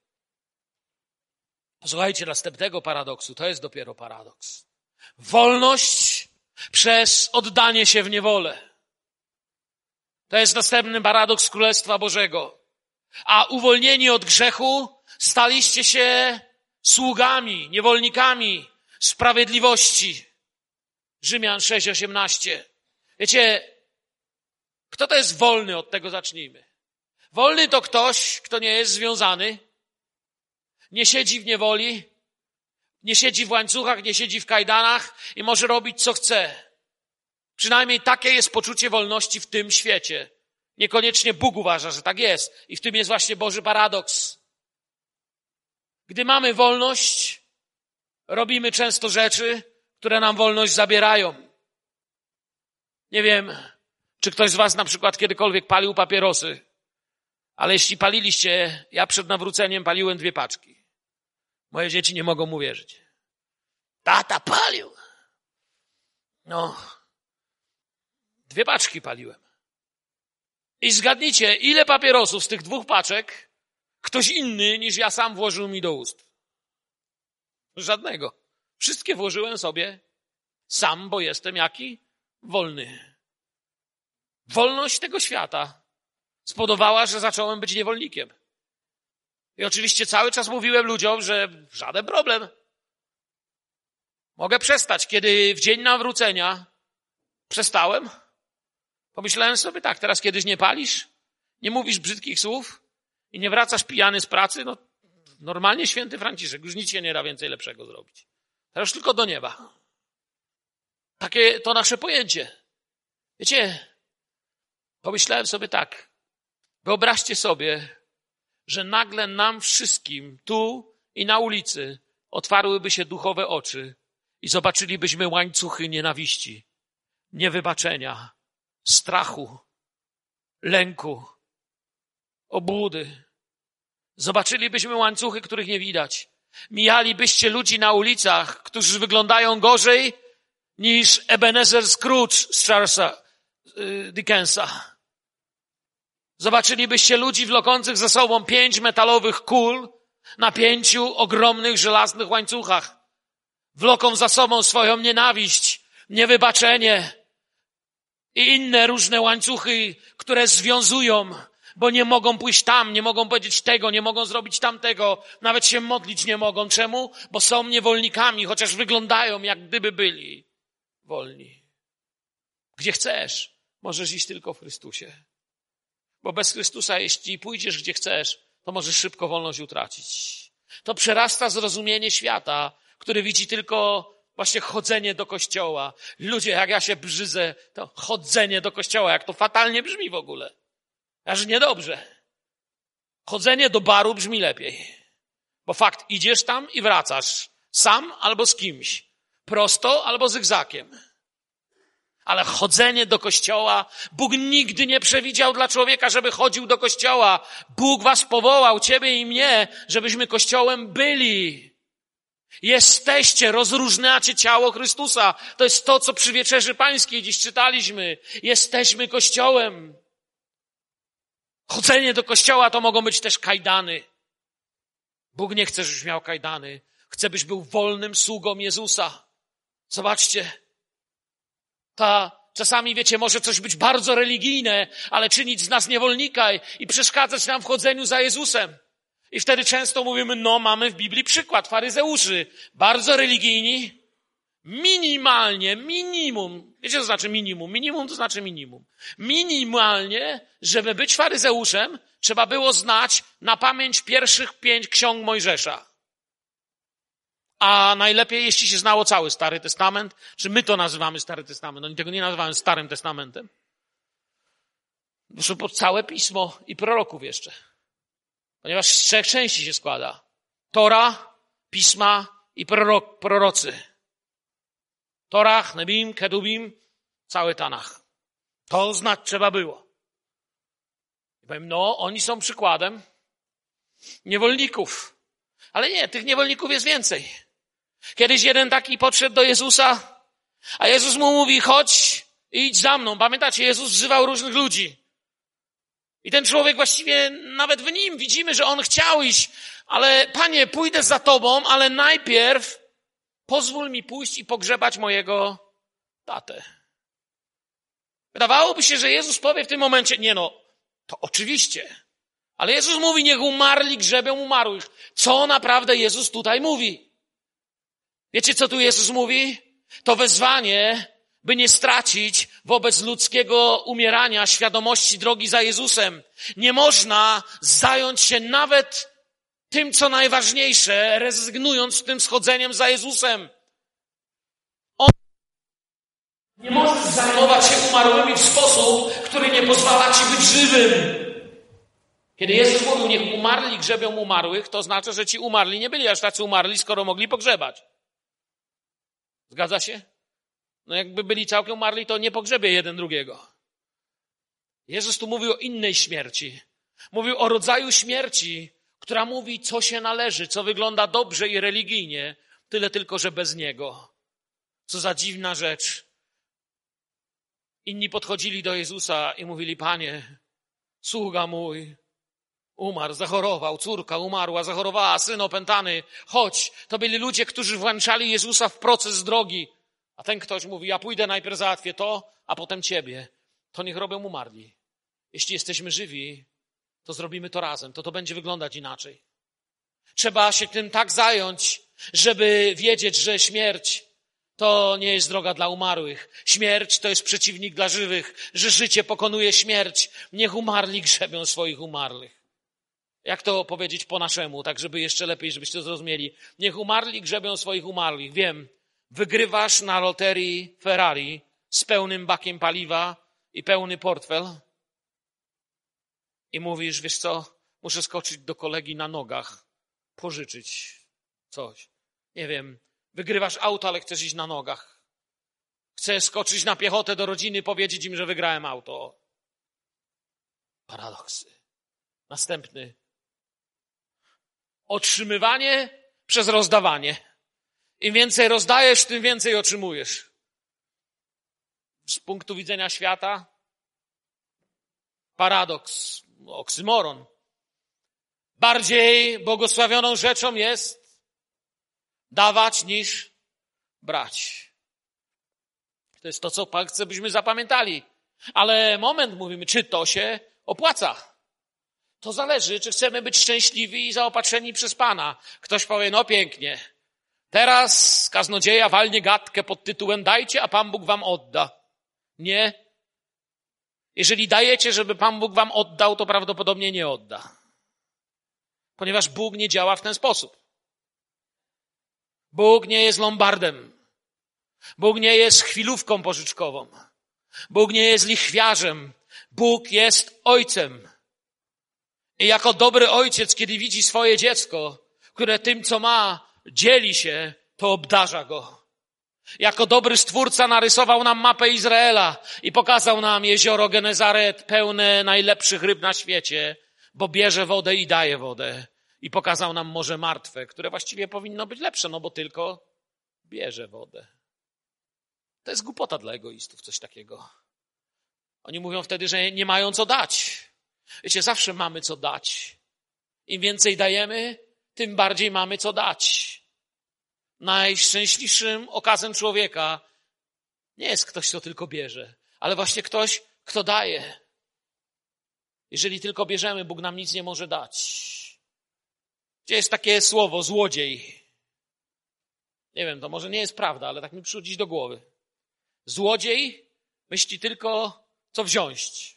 S1: Posłuchajcie następnego paradoksu. To jest dopiero paradoks. Wolność przez oddanie się w niewolę. To jest następny paradoks Królestwa Bożego. A uwolnieni od grzechu staliście się sługami, niewolnikami sprawiedliwości. Rzymian sześć osiemnaście. Wiecie, kto to jest wolny? Od tego zacznijmy. Wolny to ktoś, kto nie jest związany, nie siedzi w niewoli, nie siedzi w łańcuchach, nie siedzi w kajdanach i może robić, co chce. Przynajmniej takie jest poczucie wolności w tym świecie. Niekoniecznie Bóg uważa, że tak jest. I w tym jest właśnie Boży paradoks. Gdy mamy wolność, robimy często rzeczy, które nam wolność zabierają. Nie wiem, czy ktoś z was na przykład kiedykolwiek palił papierosy, ale jeśli paliliście, ja przed nawróceniem paliłem dwie paczki. Moje dzieci nie mogą mu wierzyć. Tata palił. No, dwie paczki paliłem. I zgadnijcie, ile papierosów z tych dwóch paczek ktoś inny niż ja sam włożył mi do ust? Żadnego. Wszystkie włożyłem sobie sam, bo jestem jaki? Wolny. Wolność tego świata spowodowała, że zacząłem być niewolnikiem. I oczywiście cały czas mówiłem ludziom, że żaden problem. Mogę przestać. Kiedy w dzień nawrócenia przestałem, pomyślałem sobie tak, teraz kiedyś nie palisz, nie mówisz brzydkich słów i nie wracasz pijany z pracy, no normalnie święty Franciszek, już nic się nie da więcej lepszego zrobić. Teraz tylko do nieba. Takie to nasze pojęcie. Wiecie, pomyślałem sobie tak, wyobraźcie sobie, że nagle nam wszystkim tu i na ulicy otwarłyby się duchowe oczy i zobaczylibyśmy łańcuchy nienawiści, niewybaczenia, strachu, lęku, obłudy. Zobaczylibyśmy łańcuchy, których nie widać. Mijalibyście ludzi na ulicach, którzy wyglądają gorzej niż Ebenezer Scrooge z Charlesa Dickensa. Zobaczylibyście ludzi wlokących ze sobą pięć metalowych kul na pięciu ogromnych żelaznych łańcuchach. Wloką za sobą swoją nienawiść, Niewybaczenie i inne różne łańcuchy, które związują, bo nie mogą pójść tam, nie mogą powiedzieć tego, nie mogą zrobić tamtego, nawet się modlić nie mogą. Czemu? Bo są niewolnikami, chociaż wyglądają, jak gdyby byli wolni. Gdzie chcesz, możesz iść tylko w Chrystusie. Bo bez Chrystusa, jeśli pójdziesz gdzie chcesz, to możesz szybko wolność utracić. To przerasta zrozumienie świata, który widzi tylko właśnie chodzenie do kościoła. Ludzie, jak ja się brzydzę, to chodzenie do kościoła, jak to fatalnie brzmi w ogóle. Aż niedobrze. Chodzenie do baru brzmi lepiej. Bo fakt, idziesz tam i wracasz. Sam albo z kimś. Prosto albo zygzakiem. Ale chodzenie do kościoła, Bóg nigdy nie przewidział dla człowieka, żeby chodził do kościoła. Bóg was powołał, ciebie i mnie, żebyśmy kościołem byli. Jesteście, rozróżniacie ciało Chrystusa. To jest to, co przy Wieczerzy Pańskiej dziś czytaliśmy. Jesteśmy kościołem. Chodzenie do kościoła to mogą być też kajdany. Bóg nie chce, żebyś miał kajdany. Chce, byś był wolnym sługą Jezusa. Zobaczcie. Ta, czasami, wiecie, może coś być bardzo religijne, ale czynić z nas niewolnika i przeszkadzać nam w chodzeniu za Jezusem. I wtedy często mówimy, no mamy w Biblii przykład faryzeuszy. Bardzo religijni, minimalnie, minimum. Wiecie, co to znaczy minimum? Minimum to znaczy minimum. Minimalnie, żeby być faryzeuszem, trzeba było znać na pamięć pierwszych pięć ksiąg Mojżesza. A najlepiej, jeśli się znało cały Stary Testament, czy my to nazywamy Stary Testament. Oni tego nie nazywają Starym Testamentem. To całe Pismo i proroków jeszcze. Ponieważ z trzech części się składa. Tora, Pisma i prorok, prorocy. Torach, Nebim, Kedubim, cały Tanach. To znać trzeba było. I powiem, no, oni są przykładem niewolników. Ale nie, tych niewolników jest więcej. Kiedyś jeden taki podszedł do Jezusa, a Jezus mu mówi, chodź i idź za mną. Pamiętacie, Jezus wzywał różnych ludzi. I ten człowiek właściwie, nawet w nim widzimy, że on chciał iść, ale Panie, pójdę za Tobą, ale najpierw pozwól mi pójść i pogrzebać mojego tatę. Wydawałoby się, że Jezus powie w tym momencie, nie no, to oczywiście. Ale Jezus mówi, niech umarli grzebią umarłych. Co naprawdę Jezus tutaj mówi? Wiecie, co tu Jezus mówi? To wezwanie, by nie stracić wobec ludzkiego umierania świadomości drogi za Jezusem. Nie można zająć się nawet tym, co najważniejsze, rezygnując tym schodzeniem za Jezusem. On nie możesz zajmować się umarłymi w sposób, który nie pozwala ci być żywym. Kiedy Jezus mówił, niech umarli grzebią umarłych, to znaczy, że ci umarli nie byli aż tacy umarli, skoro mogli pogrzebać. Zgadza się? No jakby byli całkiem umarli, to nie pogrzebie jeden drugiego. Jezus tu mówił o innej śmierci. Mówił o rodzaju śmierci, która mówi, co się należy, co wygląda dobrze i religijnie, tyle tylko, że bez Niego. Co za dziwna rzecz. Inni podchodzili do Jezusa i mówili, Panie, sługa mój umarł, zachorował, córka umarła, zachorowała, syn opętany, chodź. To byli ludzie, którzy włączali Jezusa w proces drogi. A ten ktoś mówi, ja pójdę, najpierw załatwię to, a potem ciebie. To niech robią umarli. Jeśli jesteśmy żywi, to zrobimy to razem. To to będzie wyglądać inaczej. Trzeba się tym tak zająć, żeby wiedzieć, że śmierć to nie jest droga dla umarłych. Śmierć to jest przeciwnik dla żywych, że życie pokonuje śmierć. Niech umarli grzebią swoich umarłych. Jak to powiedzieć po naszemu, tak żeby jeszcze lepiej, żebyście zrozumieli. Niech umarli grzebią swoich umarłych. Wiem, wygrywasz na loterii Ferrari z pełnym bakiem paliwa i pełny portfel i mówisz, wiesz co, muszę skoczyć do kolegi na nogach, pożyczyć coś. Nie wiem, wygrywasz auto, ale chcesz iść na nogach. Chcesz skoczyć na piechotę do rodziny, powiedzieć im, że wygrałem auto. Paradoksy. Następny. Otrzymywanie przez rozdawanie. Im więcej rozdajesz, tym więcej otrzymujesz. Z punktu widzenia świata paradoks, oksymoron. Bardziej błogosławioną rzeczą jest dawać niż brać. To jest to, co Pan chce, byśmy zapamiętali. Ale moment, mówimy, czy to się opłaca? To zależy, czy chcemy być szczęśliwi i zaopatrzeni przez Pana. Ktoś powie, no pięknie. Teraz kaznodzieja walnie gadkę pod tytułem dajcie, a Pan Bóg wam odda. Nie. Jeżeli dajecie, żeby Pan Bóg wam oddał, to prawdopodobnie nie odda. Ponieważ Bóg nie działa w ten sposób. Bóg nie jest lombardem. Bóg nie jest chwilówką pożyczkową. Bóg nie jest lichwiarzem. Bóg jest ojcem. I jako dobry ojciec, kiedy widzi swoje dziecko, które tym, co ma, dzieli się, to obdarza go. Jako dobry stwórca narysował nam mapę Izraela i pokazał nam jezioro Genezaret pełne najlepszych ryb na świecie, bo bierze wodę i daje wodę. I pokazał nam Morze Martwe, które właściwie powinno być lepsze, no bo tylko bierze wodę. To jest głupota dla egoistów, coś takiego. Oni mówią wtedy, że nie mają co dać. Wiecie, zawsze mamy co dać. Im więcej dajemy, tym bardziej mamy co dać. Najszczęśliwszym okazem człowieka nie jest ktoś, kto tylko bierze, ale właśnie ktoś, kto daje. Jeżeli tylko bierzemy, Bóg nam nic nie może dać. Gdzie jest takie słowo, złodziej? Nie wiem, to może nie jest prawda, ale tak mi przychodzi do głowy. Złodziej myśli tylko, co wziąć,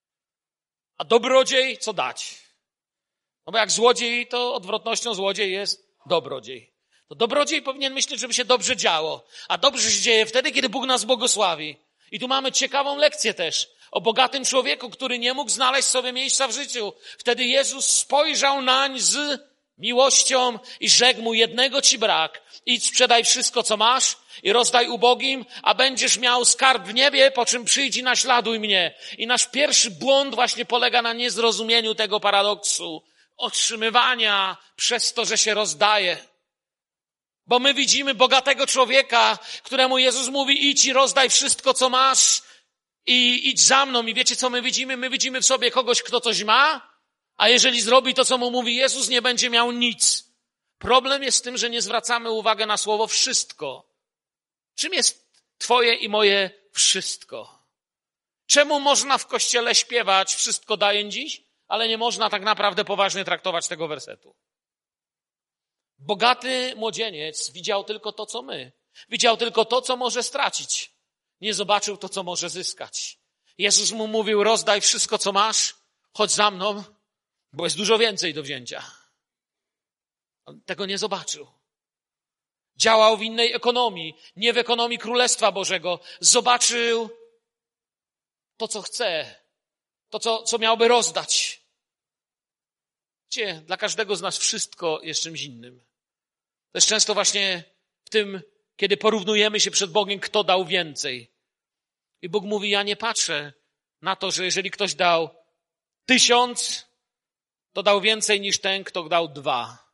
S1: a dobrodziej, co dać. No bo jak złodziej, to odwrotnością złodziej jest dobrodziej. To dobrodziej powinien myśleć, żeby się dobrze działo, a dobrze się dzieje wtedy, kiedy Bóg nas błogosławi. I tu mamy ciekawą lekcję też o bogatym człowieku, który nie mógł znaleźć sobie miejsca w życiu. Wtedy Jezus spojrzał nań z miłością i rzekł mu, jednego ci brak. Idź, sprzedaj wszystko, co masz i rozdaj ubogim, a będziesz miał skarb w niebie, po czym przyjdź i naśladuj mnie. I nasz pierwszy błąd właśnie polega na niezrozumieniu tego paradoksu. Otrzymywania przez to, że się rozdaje. Bo my widzimy bogatego człowieka, któremu Jezus mówi, idź i rozdaj wszystko, co masz i idź za mną. I wiecie, co my widzimy? My widzimy w sobie kogoś, kto coś ma, a jeżeli zrobi to, co mu mówi Jezus, nie będzie miał nic. Problem jest w tym, że nie zwracamy uwagi na słowo wszystko. Czym jest twoje i moje wszystko? Czemu można w kościele śpiewać wszystko daję dziś, ale nie można tak naprawdę poważnie traktować tego wersetu? Bogaty młodzieniec widział tylko to, co my. Widział tylko to, co może stracić. Nie zobaczył to, co może zyskać. Jezus mu mówił, rozdaj wszystko, co masz, chodź za mną, bo jest dużo więcej do wzięcia. On tego nie zobaczył. Działał w innej ekonomii, nie w ekonomii Królestwa Bożego. Zobaczył to, co chce, to, co, co miałby rozdać. Wiecie, dla każdego z nas wszystko jest czymś innym. To jest często właśnie w tym, kiedy porównujemy się przed Bogiem, kto dał więcej. I Bóg mówi, ja nie patrzę na to, że jeżeli ktoś dał tysiąc, to dał więcej niż ten, kto dał dwa.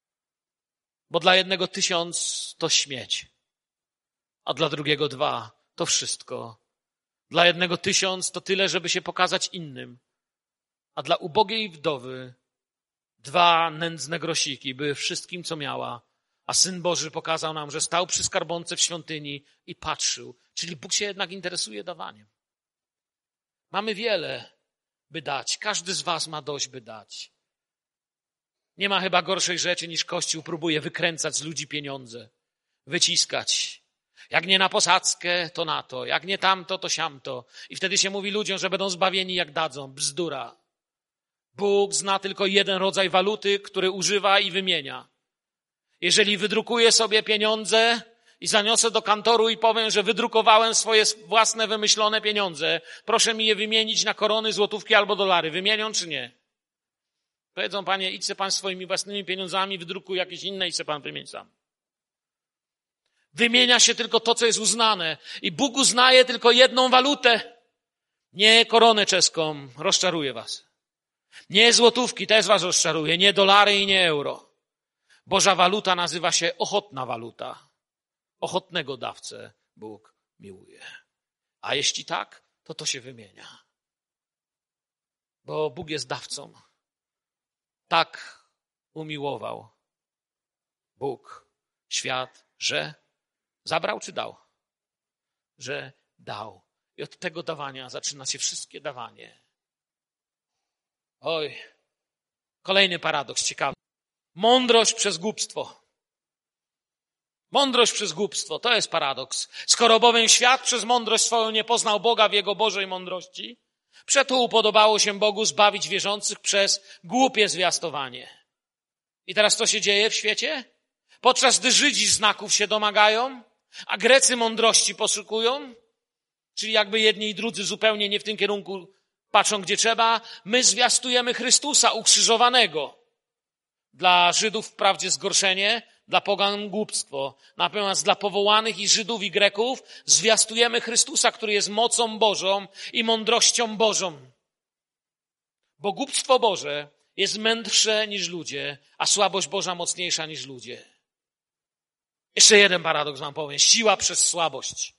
S1: Bo dla jednego tysiąc to śmieć, a dla drugiego dwa to wszystko. Dla jednego tysiąc to tyle, żeby się pokazać innym, a dla ubogiej wdowy dwa nędzne grosiki były wszystkim, co miała. A Syn Boży pokazał nam, że stał przy skarbonce w świątyni i patrzył. Czyli Bóg się jednak interesuje dawaniem. Mamy wiele, by dać. Każdy z was ma dość, by dać. Nie ma chyba gorszej rzeczy, niż Kościół próbuje wykręcać z ludzi pieniądze. Wyciskać. Jak nie na posadzkę, to na to. Jak nie tamto, to siamto. I wtedy się mówi ludziom, że będą zbawieni, jak dadzą. Bzdura. Bóg zna tylko jeden rodzaj waluty, który używa i wymienia. Jeżeli wydrukuję sobie pieniądze i zaniosę do kantoru i powiem, że wydrukowałem swoje własne wymyślone pieniądze, proszę mi je wymienić na korony, złotówki albo dolary. Wymienią czy nie? Powiedzą, panie, idź se pan swoimi własnymi pieniądzami, wydrukuj jakieś inne i se pan wymień sam. Wymienia się tylko to, co jest uznane. I Bóg uznaje tylko jedną walutę. Nie koronę czeską, rozczaruje was. Nie złotówki, też was rozczaruje. Nie dolary i nie euro. Boża waluta nazywa się ochotna waluta. Ochotnego dawcę Bóg miłuje. A jeśli tak, to to się wymienia. Bo Bóg jest dawcą. Tak umiłował Bóg świat, że zabrał czy dał? że dał. I od tego dawania zaczyna się wszystkie dawanie. Oj, kolejny paradoks ciekawy. Mądrość przez głupstwo. Mądrość przez głupstwo, to jest paradoks. Skoro bowiem świat przez mądrość swoją nie poznał Boga w Jego Bożej mądrości, przeto upodobało się Bogu zbawić wierzących przez głupie zwiastowanie. I teraz co się dzieje w świecie? Podczas gdy Żydzi znaków się domagają, a Grecy mądrości poszukują, czyli jakby jedni i drudzy zupełnie nie w tym kierunku patrzą, gdzie trzeba, my zwiastujemy Chrystusa ukrzyżowanego. Dla Żydów wprawdzie zgorszenie, dla pogan głupstwo. Natomiast dla powołanych i Żydów i Greków zwiastujemy Chrystusa, który jest mocą Bożą i mądrością Bożą. Bo głupstwo Boże jest mędrsze niż ludzie, a słabość Boża mocniejsza niż ludzie. Jeszcze jeden paradoks wam powiem. Siła przez słabość.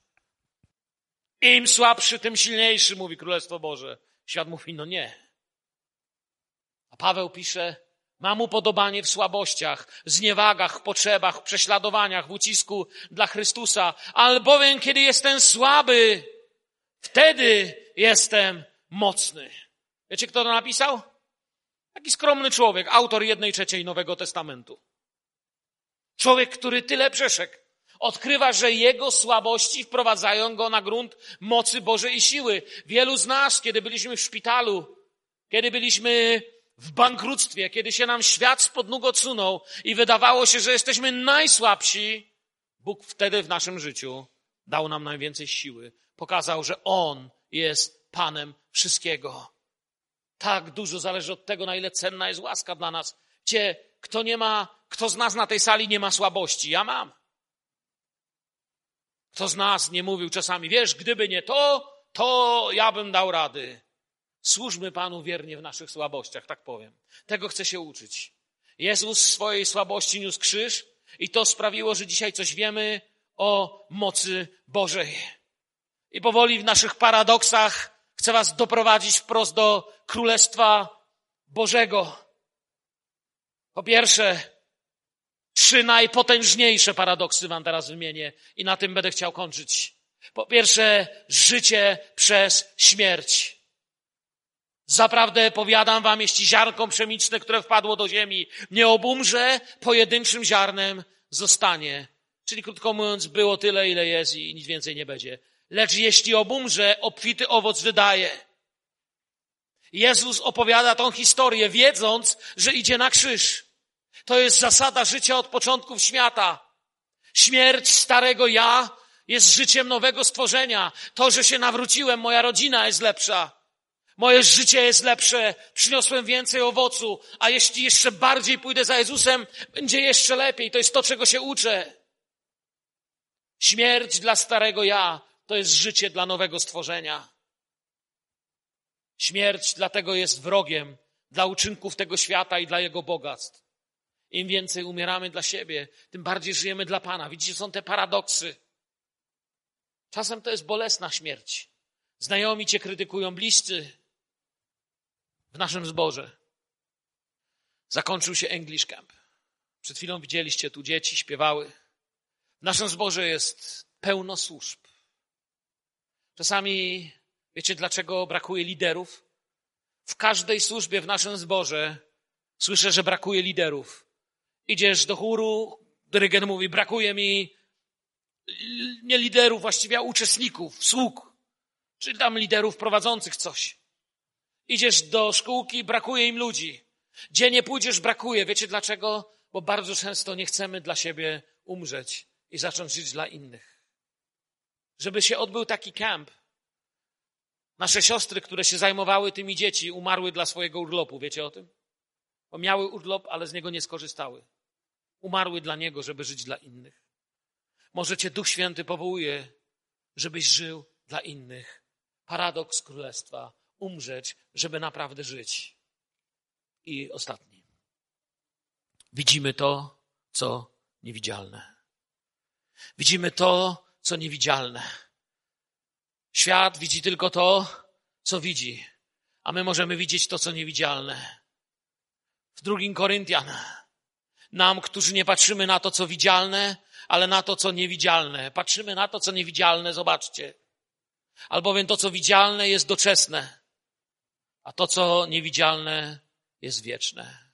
S1: Im słabszy, tym silniejszy, mówi Królestwo Boże. Świat mówi, no nie. A Paweł pisze, mam upodobanie w słabościach, zniewagach, potrzebach, prześladowaniach, w ucisku dla Chrystusa. Albowiem, kiedy jestem słaby, wtedy jestem mocny. Wiecie, kto to napisał? Taki skromny człowiek, autor jednej trzeciej Nowego Testamentu. Człowiek, który tyle przeszedł. Odkrywa, że jego słabości wprowadzają go na grunt mocy Bożej i siły. Wielu z nas, kiedy byliśmy w szpitalu, kiedy byliśmy w bankructwie, kiedy się nam świat spod nóg odsunął i wydawało się, że jesteśmy najsłabsi, Bóg wtedy w naszym życiu dał nam najwięcej siły. Pokazał, że On jest Panem wszystkiego. Tak dużo zależy od tego, na ile cenna jest łaska dla nas. Gdzie kto nie ma, kto z nas na tej sali nie ma słabości? Ja mam. Kto z nas nie mówił czasami, wiesz, gdyby nie to, to ja bym dał rady. Służmy Panu wiernie w naszych słabościach, tak powiem. Tego chcę się uczyć. Jezus swojej słabości niósł krzyż i to sprawiło, że dzisiaj coś wiemy o mocy Bożej. I powoli w naszych paradoksach chcę was doprowadzić wprost do Królestwa Bożego. Po pierwsze, trzy najpotężniejsze paradoksy wam teraz wymienię i na tym będę chciał kończyć. Po pierwsze, życie przez śmierć. Zaprawdę powiadam wam, jeśli ziarnko pszeniczne, które wpadło do ziemi, nie obumrze, pojedynczym ziarnem zostanie. Czyli krótko mówiąc, było tyle, ile jest i nic więcej nie będzie. Lecz jeśli obumrze, obfity owoc wydaje. Jezus opowiada tą historię, wiedząc, że idzie na krzyż. To jest zasada życia od początków świata. Śmierć starego ja jest życiem nowego stworzenia. To, że się nawróciłem, moja rodzina jest lepsza. Moje życie jest lepsze, przyniosłem więcej owocu, a jeśli jeszcze bardziej pójdę za Jezusem, będzie jeszcze lepiej. To jest to, czego się uczę. Śmierć dla starego ja to jest życie dla nowego stworzenia. Śmierć dlatego jest wrogiem dla uczynków tego świata i dla jego bogactw. Im więcej umieramy dla siebie, tym bardziej żyjemy dla Pana. Widzicie, są te paradoksy. Czasem to jest bolesna śmierć. Znajomi cię krytykują, bliscy. W naszym zborze zakończył się English Camp. Przed chwilą widzieliście tu dzieci, śpiewały. W naszym zborze jest pełno służb. Czasami wiecie, dlaczego brakuje liderów? W każdej służbie w naszym zborze słyszę, że brakuje liderów. Idziesz do chóru, dyrygent mówi, brakuje mi nie liderów, właściwie uczestników, sług, czyli tam liderów prowadzących coś. Idziesz do szkółki, brakuje im ludzi. Gdzie nie pójdziesz, brakuje. Wiecie dlaczego? Bo bardzo często nie chcemy dla siebie umrzeć i zacząć żyć dla innych. Żeby się odbył taki kamp, nasze siostry, które się zajmowały tymi dzieci, umarły dla swojego urlopu. Wiecie o tym? Bo miały urlop, ale z niego nie skorzystały. Umarły dla niego, żeby żyć dla innych. Może cię Duch Święty powołuje, żebyś żył dla innych. Paradoks Królestwa. Umrzeć, żeby naprawdę żyć. I ostatni. Widzimy to, co niewidzialne. Widzimy to, co niewidzialne. Świat widzi tylko to, co widzi, a my możemy widzieć to, co niewidzialne. W drugim Koryntian, nam, którzy nie patrzymy na to, co widzialne, ale na to, co niewidzialne. Patrzymy na to, co niewidzialne, zobaczcie. Albowiem to, co widzialne, jest doczesne, a to, co niewidzialne, jest wieczne.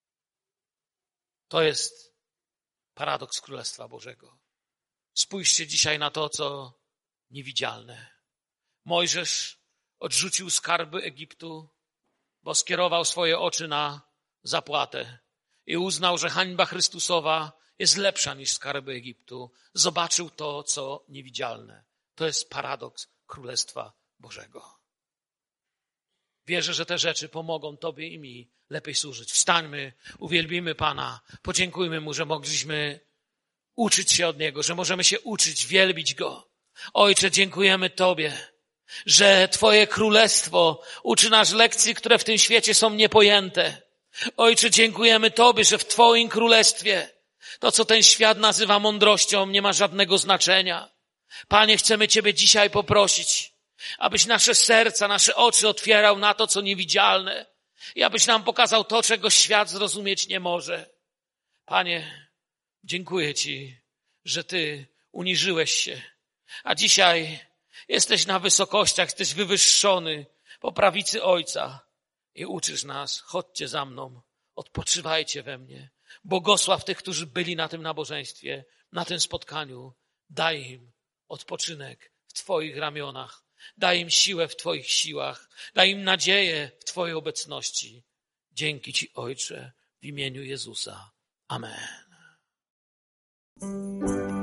S1: To jest paradoks Królestwa Bożego. Spójrzcie dzisiaj na to, co niewidzialne. Mojżesz odrzucił skarby Egiptu, bo skierował swoje oczy na zapłatę i uznał, że hańba Chrystusowa jest lepsza niż skarby Egiptu. Zobaczył to, co niewidzialne. To jest paradoks Królestwa Bożego. Wierzę, że te rzeczy pomogą Tobie i mi lepiej służyć. Wstańmy, uwielbimy Pana, podziękujmy Mu, że mogliśmy uczyć się od Niego, że możemy się uczyć, wielbić Go. Ojcze, dziękujemy Tobie, że Twoje Królestwo uczy nas lekcji, które w tym świecie są niepojęte. Ojcze, dziękujemy Tobie, że w Twoim Królestwie to, co ten świat nazywa mądrością, nie ma żadnego znaczenia. Panie, chcemy Ciebie dzisiaj poprosić, abyś nasze serca, nasze oczy otwierał na to, co niewidzialne i abyś nam pokazał to, czego świat zrozumieć nie może. Panie, dziękuję Ci, że Ty uniżyłeś się, a dzisiaj jesteś na wysokościach, jesteś wywyższony po prawicy Ojca i uczysz nas, chodźcie za mną, odpoczywajcie we mnie. Błogosław tych, którzy byli na tym nabożeństwie, na tym spotkaniu. Daj im odpoczynek w Twoich ramionach. Daj im siłę w Twoich siłach. Daj im nadzieję w Twojej obecności. Dzięki Ci, Ojcze, w imieniu Jezusa. Amen.